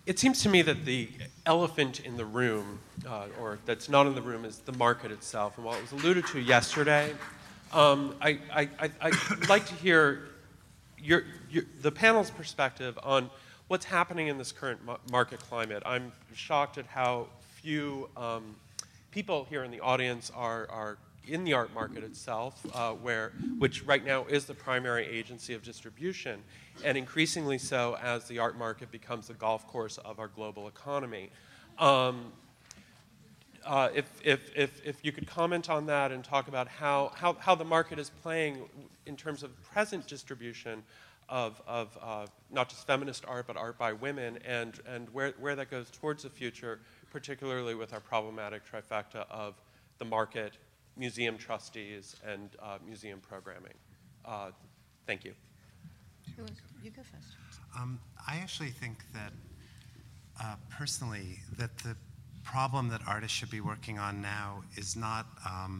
It seems to me that the elephant in the room, or that's not in the room, is the market itself. And while it was alluded to yesterday, I'd like to hear the panel's perspective on what's happening in this current market climate. I'm shocked at how few people here in the audience are in the art market itself, which right now is the primary agency of distribution, and increasingly so as the art market becomes the golf course of our global economy. If you could comment on that and talk about how the market is playing in terms of present distribution of not just feminist art, but art by women, and where that goes towards the future, particularly with our problematic trifecta of the market, museum trustees, and museum programming. Thank you. You go first. I actually think that, personally, that the problem that artists should be working on now is not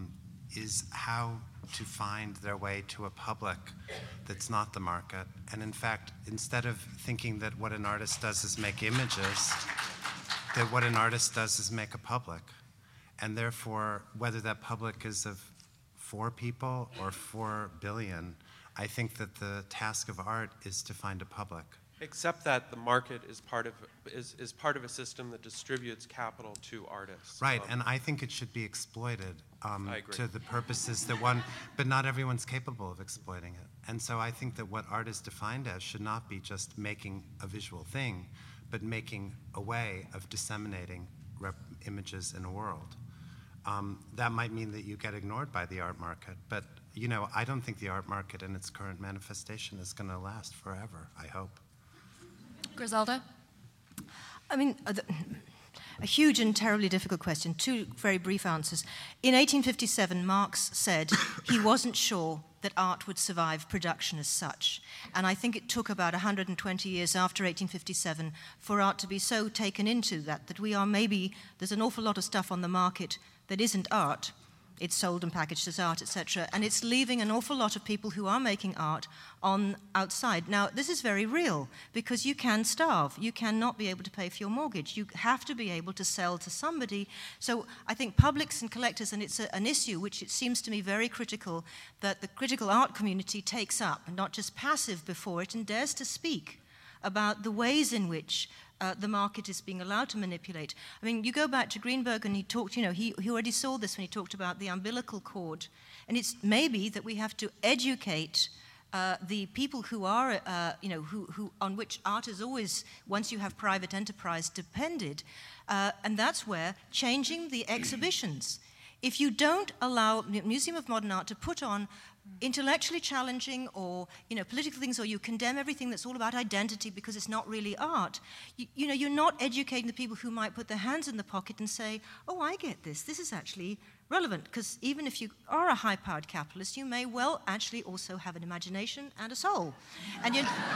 is how to find their way to a public that's not the market. And in fact, instead of thinking that what an artist does is make images, that what an artist does is make a public. And therefore, whether that public is of 4 people or 4 billion, I think that the task of art is to find a public. Except that the market is part of a system that distributes capital to artists. Right, and I think it should be exploited I agree. to the purposes that but not everyone's capable of exploiting it. And so I think that what art is defined as should not be just making a visual thing, but making a way of disseminating images in a world. That might mean that you get ignored by the art market, but I don't think the art market in its current manifestation is going to last forever, I hope. Griselda? I mean, a huge and terribly difficult question. 2 very brief answers. In 1857, Marx said he wasn't sure that art would survive production as such. And I think it took about 120 years after 1857 for art to be so taken into that we are there's an awful lot of stuff on the market that isn't art. It's sold and packaged as art, etc. And it's leaving an awful lot of people who are making art on outside. Now, this is very real because you can starve. You cannot be able to pay for your mortgage. You have to be able to sell to somebody. So I think publics and collectors, and it's an issue which it seems to me very critical that the critical art community takes up, and not just passive before it, and dares to speak about the ways in which the market is being allowed to manipulate. I mean, you go back to Greenberg and he talked, he already saw this when he talked about the umbilical cord. And it's maybe that we have to educate the people who are, who on which art is always, once you have private enterprise, depended. And that's where changing the exhibitions. If you don't allow Museum of Modern Art to put on intellectually challenging or political things, or you condemn everything that's all about identity because it's not really art, you're not educating the people who might put their hands in the pocket and say, oh, I get this is actually relevant, because even if you are a high-powered capitalist, you may well actually also have an imagination and a soul. And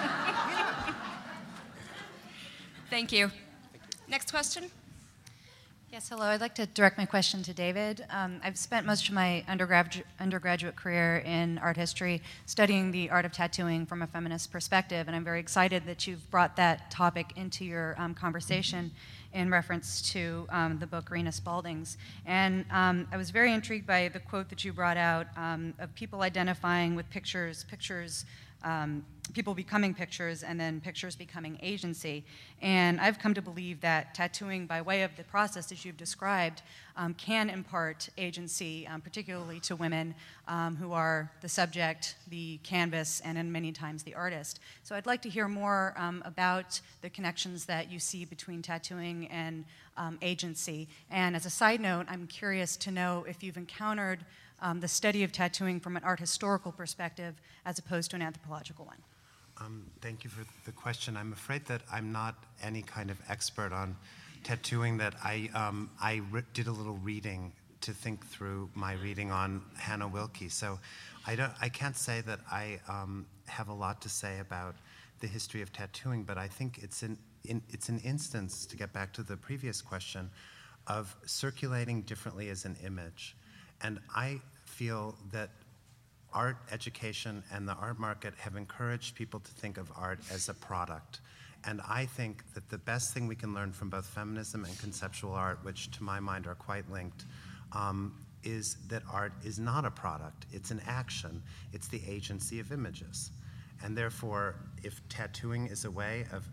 Thank you. Next question. Yes, hello. I'd like to direct my question to David. I've spent most of my undergraduate career in art history studying the art of tattooing from a feminist perspective, and I'm very excited that you've brought that topic into your conversation in reference to the book Rena Spalding's. And I was very intrigued by the quote that you brought out of people identifying with pictures, people becoming pictures, and then pictures becoming agency. And I've come to believe that tattooing, by way of the process as you've described, can impart agency, particularly to women who are the subject, the canvas, and in many times the artist. So I'd like to hear more about the connections that you see between tattooing and agency. And as a side note, I'm curious to know if you've encountered the study of tattooing from an art historical perspective as opposed to an anthropological one. Thank you for the question. I'm afraid that I'm not any kind of expert on tattooing. That I did a little reading to think through my reading on Hannah Wilke. So I can't say that I have a lot to say about the history of tattooing, but I think it's an instance, to get back to the previous question, of circulating differently as an image. And I feel that art education and the art market have encouraged people to think of art as a product. And I think that the best thing we can learn from both feminism and conceptual art, which to my mind are quite linked, is that art is not a product, it's an action, it's the agency of images. And therefore, if tattooing is a way of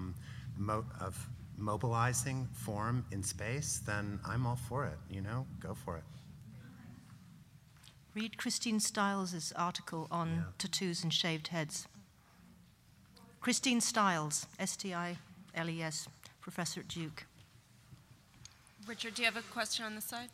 mobilizing form in space, then I'm all for it, go for it. Read Christine Stiles' article on tattoos and shaved heads. Christine Stiles, S-T-I-L-E-S, professor at Duke. Richard, do you have a question on this side?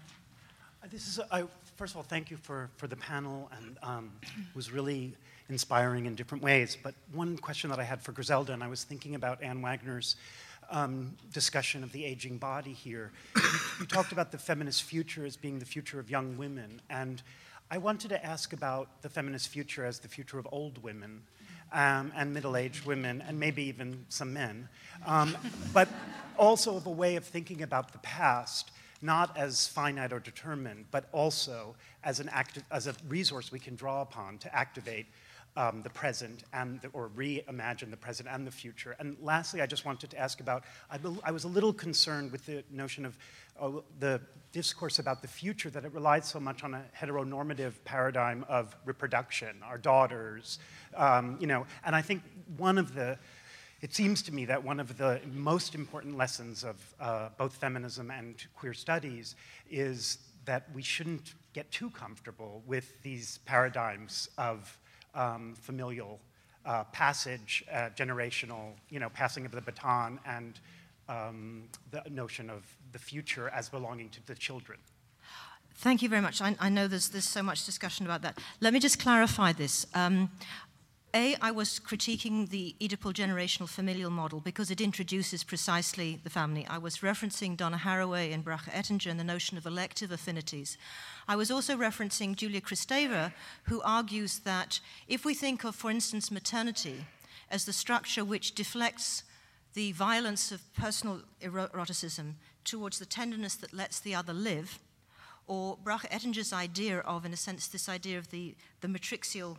First of all, thank you for the panel, and it was really inspiring in different ways. But one question that I had for Griselda, and I was thinking about Anne Wagner's discussion of the aging body here. You talked about the feminist future as being the future of young women, and I wanted to ask about the feminist future as the future of old women and middle-aged women, and maybe even some men, but also of a way of thinking about the past, not as finite or determined, but also as a resource we can draw upon to activate the present or reimagine the present and the future. And lastly, I just wanted to ask about, I was a little concerned with the notion of the discourse about the future, that it relied so much on a heteronormative paradigm of reproduction, our daughters, and I think it seems to me that one of the most important lessons of both feminism and queer studies is that we shouldn't get too comfortable with these paradigms of familial passage, generational, passing of the baton, and the notion of the future as belonging to the children. Thank you very much. I know there's so much discussion about that. Let me just clarify this. I was critiquing the Oedipal generational familial model because it introduces precisely the family. I was referencing Donna Haraway and Bracha Ettinger and the notion of elective affinities. I was also referencing Julia Kristeva, who argues that if we think of, for instance, maternity as the structure which deflects the violence of personal eroticism towards the tenderness that lets the other live, or Bracha Ettinger's idea of, in a sense, this idea of the matrixial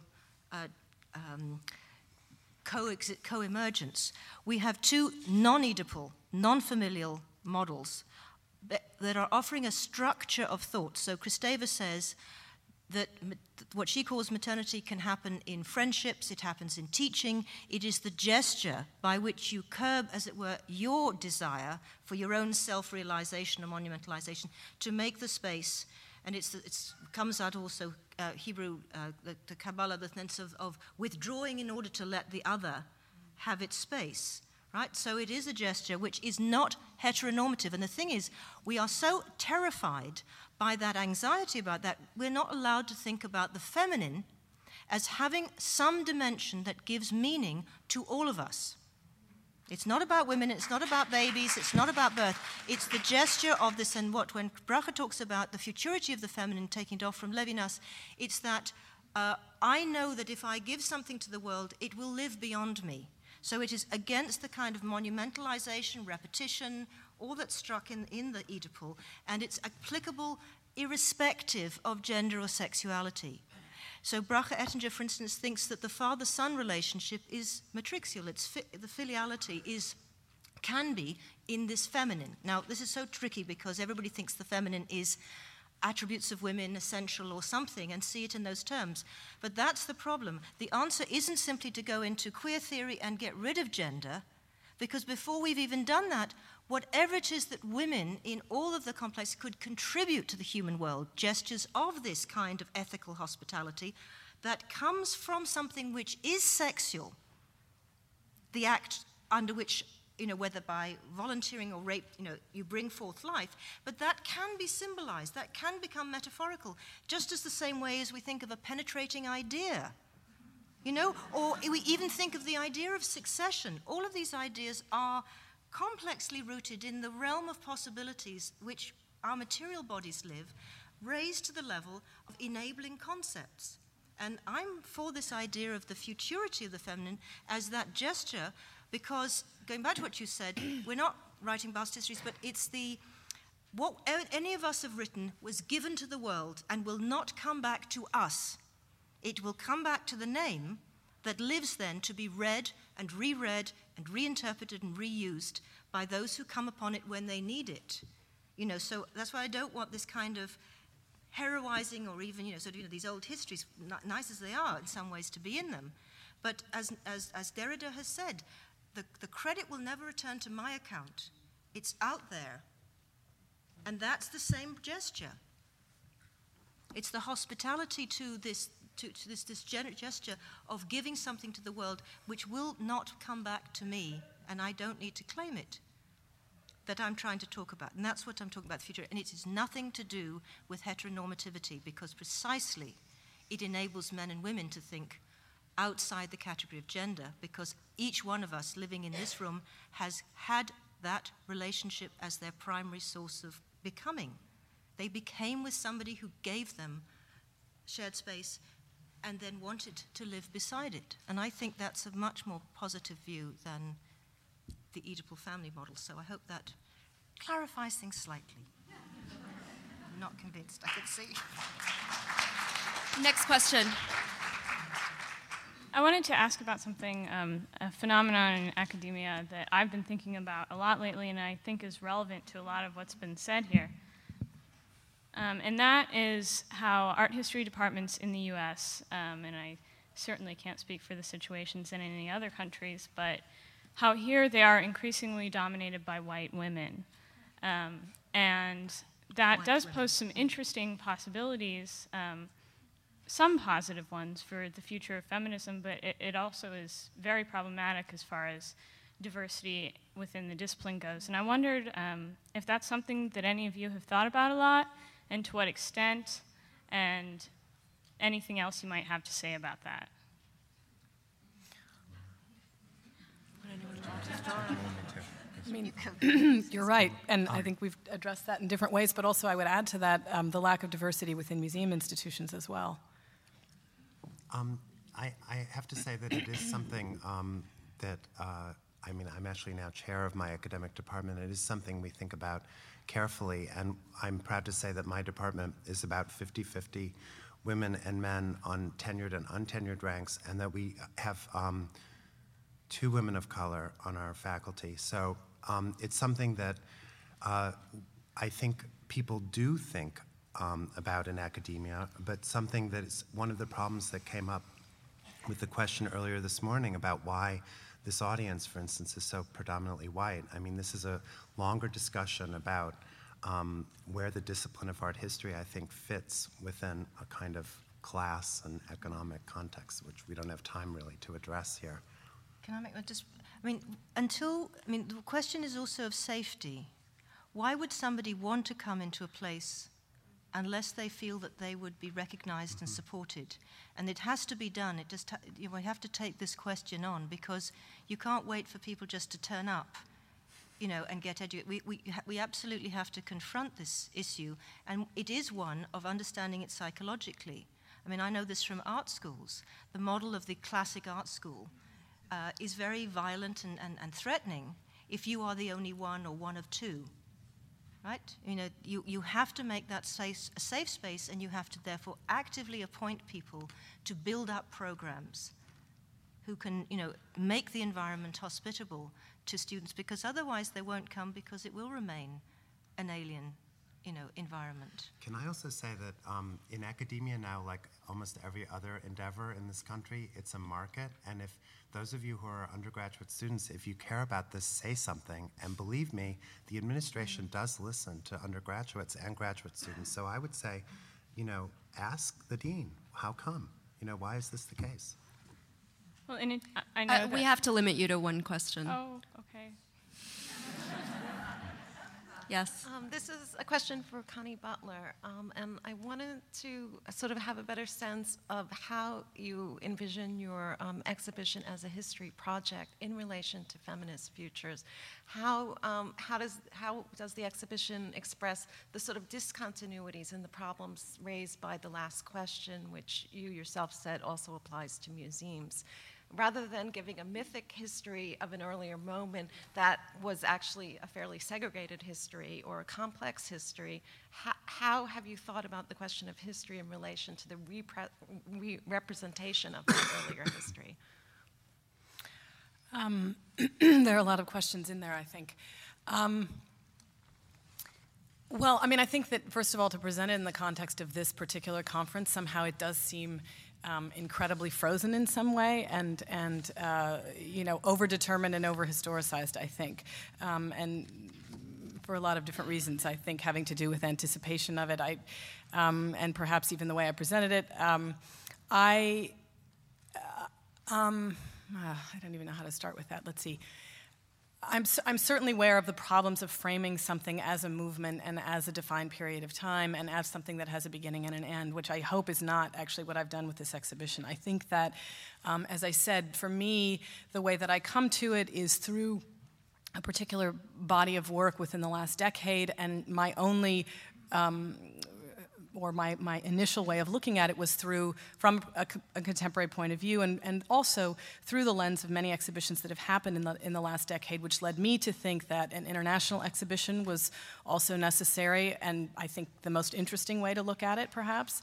co-emergence, we have two non-Oedipal, non-familial models that are offering a structure of thought. So Kristeva says that what she calls maternity can happen in friendships, it happens in teaching, it is the gesture by which you curb, as it were, your desire for your own self-realization or monumentalization to make the space, and it comes out also Hebrew, the Kabbalah, the sense of withdrawing in order to let the other have its space, right? So it is a gesture which is not heteronormative. And the thing is, we are so terrified by that anxiety about that, we're not allowed to think about the feminine as having some dimension that gives meaning to all of us. It's not about women, it's not about babies, it's not about birth. It's the gesture of this, and when Bracha talks about the futurity of the feminine, taking it off from Levinas, it's that I know that if I give something to the world, it will live beyond me. So it is against the kind of monumentalization, repetition, all that's struck in the Oedipal, and it's applicable irrespective of gender or sexuality. So Bracha Ettinger, for instance, thinks that the father-son relationship is matrixial. The filiality can be in this feminine. Now, this is so tricky because everybody thinks the feminine is attributes of women, essential or something, and see it in those terms. But that's the problem. The answer isn't simply to go into queer theory and get rid of gender, because before we've even done that, whatever it is that women in all of the complex could contribute to the human world, gestures of this kind of ethical hospitality that comes from something which is sexual, the act under which, whether by volunteering or rape, you bring forth life, but that can be symbolized, that can become metaphorical, just as the same way as we think of a penetrating idea, or we even think of the idea of succession. All of these ideas are complexly rooted in the realm of possibilities which our material bodies live, raised to the level of enabling concepts. And I'm for this idea of the futurity of the feminine as that gesture, because, going back to what you said, we're not writing past histories, but it's what any of us have written was given to the world and will not come back to us. It will come back to the name that lives then to be read and reread and reinterpreted and reused by those who come upon it when they need it. So that's why I don't want this kind of heroizing or even, these old histories, nice as they are in some ways to be in them. But as Derrida has said, the credit will never return to my account. It's out there. And that's the same gesture. It's the hospitality to this gesture of giving something to the world which will not come back to me, and I don't need to claim it, that I'm trying to talk about. And that's what I'm talking about, the future. And it has nothing to do with heteronormativity, because precisely it enables men and women to think outside the category of gender, because each one of us living in this room has had that relationship as their primary source of becoming. They became with somebody who gave them shared space and then wanted to live beside it. And I think that's a much more positive view than the Oedipal family model. So I hope that clarifies things slightly. I'm not convinced, I can see. Next question. I wanted to ask about something, a phenomenon in academia that I've been thinking about a lot lately, and I think is relevant to a lot of what's been said here. And that is how art history departments in the US, and I certainly can't speak for the situations in any other countries, but how here they are increasingly dominated by white women. And that does pose some interesting possibilities, some positive ones for the future of feminism, but it also is very problematic as far as diversity within the discipline goes. And I wondered if that's something that any of you have thought about a lot, and to what extent, and anything else you might have to say about that. I mean, you're right, and I think we've addressed that in different ways, but also I would add to that the lack of diversity within museum institutions as well. I have to say that it is something that, I'm actually now chair of my academic department. It is something we think about carefully, and I'm proud to say that my department is about 50-50 women and men on tenured and untenured ranks, and that we have 2 women of color on our faculty. So it's something that I think people do think about in academia, but something that is one of the problems that came up with the question earlier this morning about why this audience, for instance, is so predominantly white. I mean, this is a longer discussion about where the discipline of art history, I think, fits within a kind of class and economic context, which we don't have time really to address here. Can I make the question is also of safety. Why would somebody want to come into a place unless they feel that they would be recognized and supported? And it has to be done. We have to take this question on, because you can't wait for people just to turn up, and get educated. We absolutely have to confront this issue, and it is one of understanding it psychologically. I mean, I know this from art schools. The model of the classic art school is very violent and threatening if you are the only one or one of 2. Right? You have to make that a safe space, and you have to therefore actively appoint people to build up programs who can, make the environment hospitable to students, because otherwise they won't come, because it will remain an alien, environment. Can I also say that in academia now, like almost every other endeavor in this country, it's a market, and if those of you who are undergraduate students, if you care about this, say something. And believe me, the administration does listen to undergraduates and graduate students. So I would say, ask the dean, how come? Why is this the case? Well, and I know we have to limit you to 1 question. Oh, okay. Yes. This is a question for Connie Butler, and I wanted to sort of have a better sense of how you envision your exhibition as a history project in relation to feminist futures. How does the exhibition express the sort of discontinuities and the problems raised by the last question, which you yourself said also applies to museums? Rather than giving a mythic history of an earlier moment that was actually a fairly segregated history or a complex history, how have you thought about the question of history in relation to the representation of that earlier history? There are a lot of questions in there, I think. Well, I mean, I think that, first of all, to present it in the context of this particular conference, somehow it does seem incredibly frozen in some way and over-determined and over-historicized, I think. And for a lot of different reasons, I think, having to do with anticipation of it, and perhaps even the way I presented it. I don't even know how to start with that. Let's see. I'm certainly aware of the problems of framing something as a movement and as a defined period of time and as something that has a beginning and an end, which I hope is not actually what I've done with this exhibition. I think that, as I said, for me, the way that I come to it is through a particular body of work within the last decade, and my only or my initial way of looking at it was from a contemporary point of view, and also through the lens of many exhibitions that have happened in the last decade, which led me to think that an international exhibition was also necessary, and I think the most interesting way to look at it, perhaps.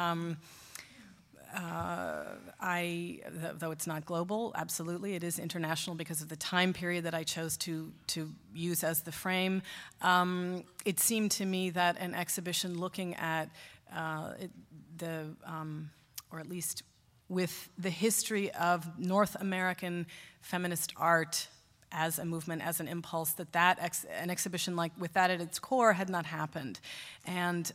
Though it's not global, absolutely, it is international because of the time period that I chose to use as the frame. It seemed to me that an exhibition looking at or at least with the history of North American feminist art as a movement, as an impulse, an exhibition like with that at its core had not happened, and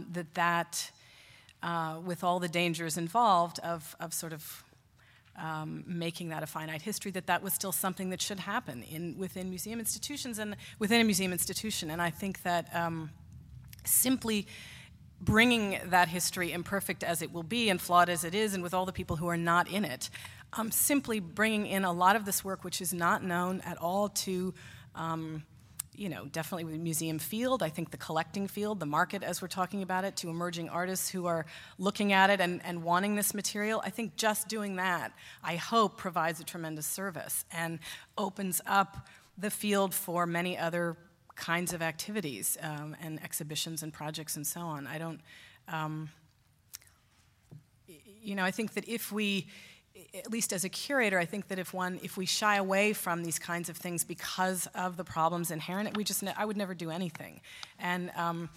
with all the dangers involved of sort of making that a finite history, that was still something that should happen within museum institutions and within a museum institution. And I think that simply bringing that history, imperfect as it will be and flawed as it is, and with all the people who are not in it, simply bringing in a lot of this work which is not known at all to definitely the museum field, I think the collecting field, the market as we're talking about it, to emerging artists who are looking at it and wanting this material. I think just doing that, I hope, provides a tremendous service and opens up the field for many other kinds of activities and exhibitions and projects and so on. I think that if we, at least as a curator, I think that if we shy away from these kinds of things because of the problems inherent, I would never do anything. And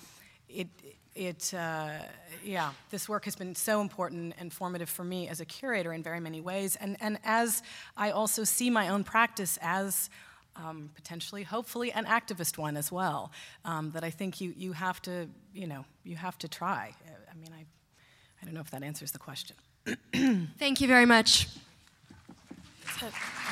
this work has been so important and formative for me as a curator in very many ways. And as I also see my own practice as potentially, hopefully, an activist one as well, that I think you have to try. I mean, I don't know if that answers the question. Thank you very much. That's it.